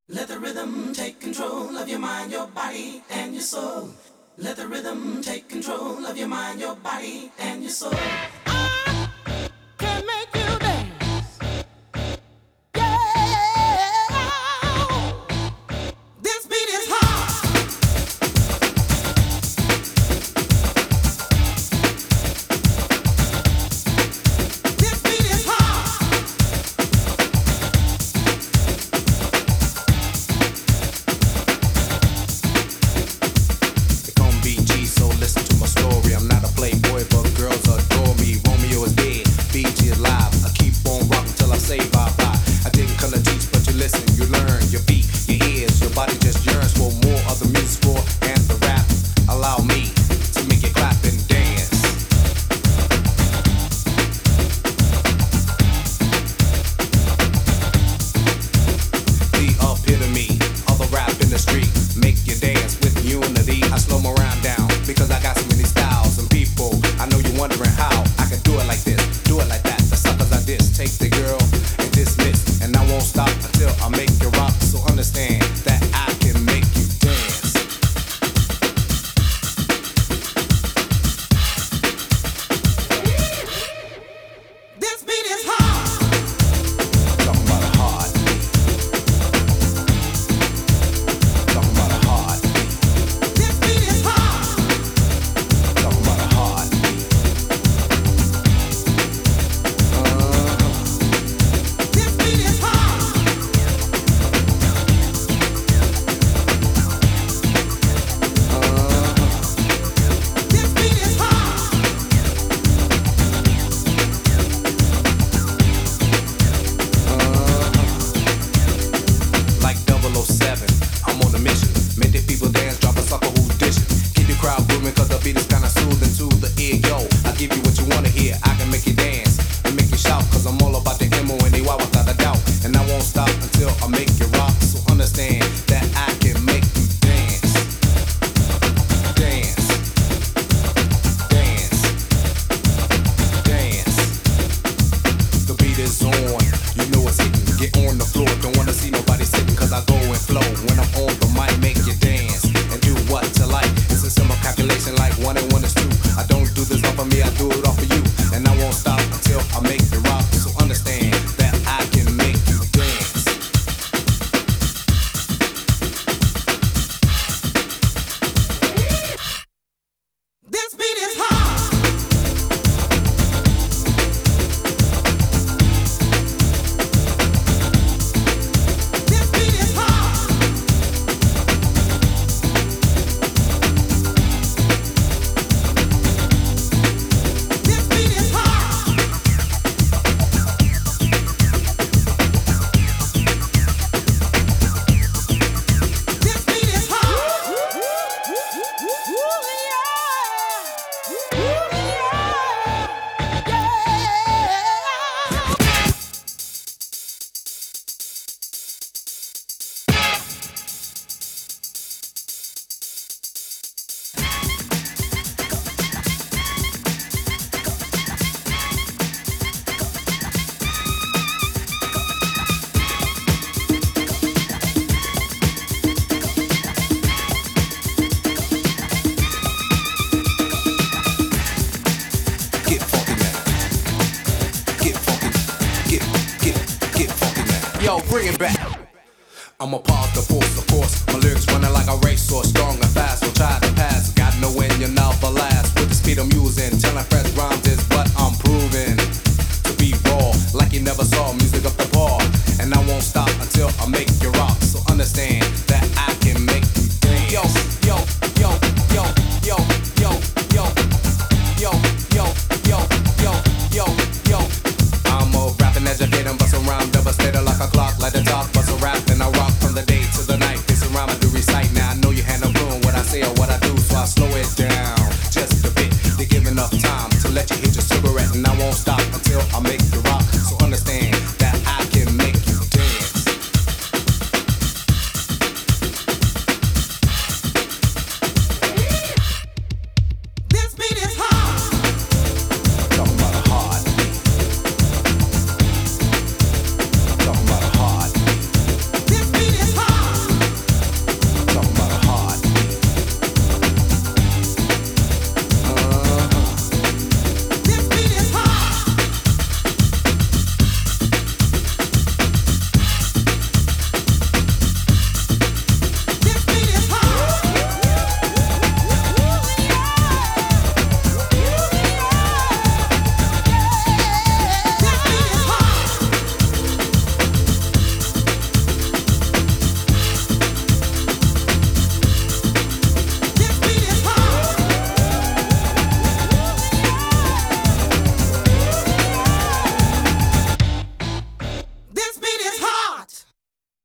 Let the rhythm take control of your mind, your body, and your soul. Let the rhythm take control of your mind, your body, and your soul. Can make you dance. Yeah. This beat is hard. This beat is hard. They call me BG, so listen to my story. I'm not a playboy, but girls adore me. Romeo is dead, BG is live. I keep on rocking till I say bye bye. I didn't come to teach, but you listen, you learn. Your feet, your ears, your body just yearns for more of the music score and the rap. Allow me to make it clap and dance. The epitome of the rap industry. Make you dance with unity. I slow my rhyme down because I got so many styles and people. I know you're wondering how I can do it like this, do it like that. The suckers I diss, take the girl and dismiss, and I won't stop until I make you rock. So understand that I can make you dance. This beat is hard. Talking about a hard beat. Talking about a hard beat. This beat is hard. Talking about a hard beat. This beat is hard. This beat is hard. Like 007, I'm on a mission. Make the people dance, drop a sucker who's dishing. Keep the crowd moving cause the beat is kinda soothing to the ear. Yo, I give you what you wanna hear. I can make you dance and make you shout cause I'm all about the M-O-N-E-Y without a doubt. And I won't stop until I make you rock. So understand that I can make you dance. Dance. Dance. Dance. The beat is on, you know it's hitting. Get on the floor, don't wanna see nobody sitting. Cause I go and flow when I'm on the mic. Make you dance and do what you like. It's a simple calculation like 1 and 1 is 2. I don't do this off of me, I do it off of you. And I won't stop until I make you rock. So understand that I can make you dance. This beat is hard. This beat is hard. This beat is hard. This beat is hard. Ooh, yeah. Ooh, yeah. Yeah. Get funky now. Get funky. Get funky now. Yo, bring it back. I'ma pause the force, of course. My lyrics running like a racehorse, strong and fast. Will try to pass. Got no end, you never last. With the speed I'm using, telling fresh rhymes is what I'm proving. To be raw, like you never saw music up the bar. And I won't stop until I make you rock. So understand